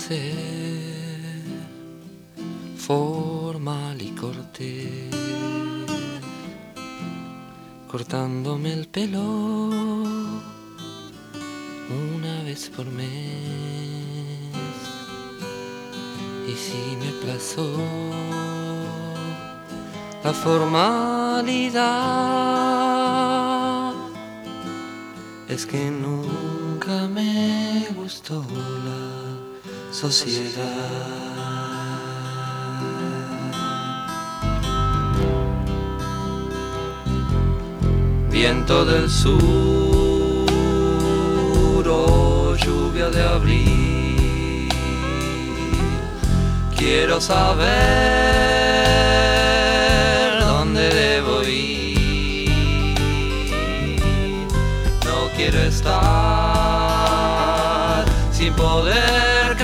ser formal y cortés, cortándome el pelo una vez por mes. Y si me plazó la formalidad, es que nunca me gustó la sociedad. Viento del sur o lluvia de abril, quiero saber dónde debo ir. No quiero estar sin poder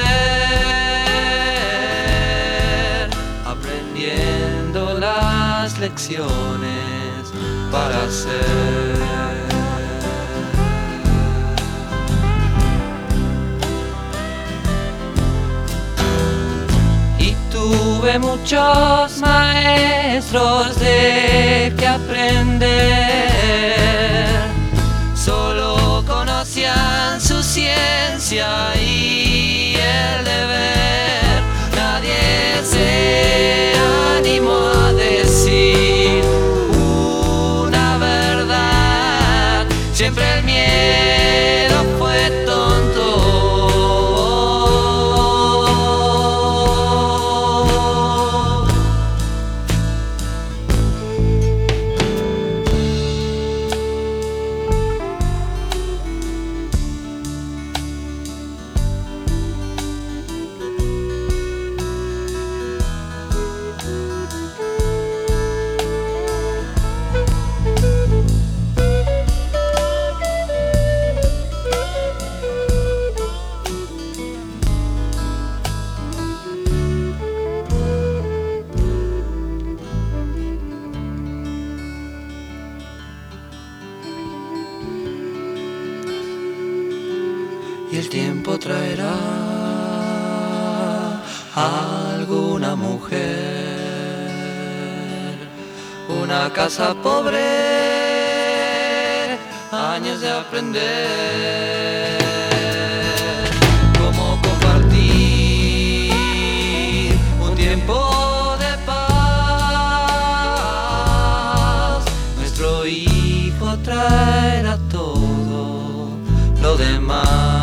crecer, aprendiendo las lecciones para ser. Y tuve muchos maestros de que aprender, solo conocían su ciencia y el deber. Nadie se animó a decir siempre el miedo fue tonto. Y el tiempo traerá a alguna mujer, una casa pobre, años de aprender cómo compartir un tiempo de paz. Nuestro hijo traerá todo lo demás.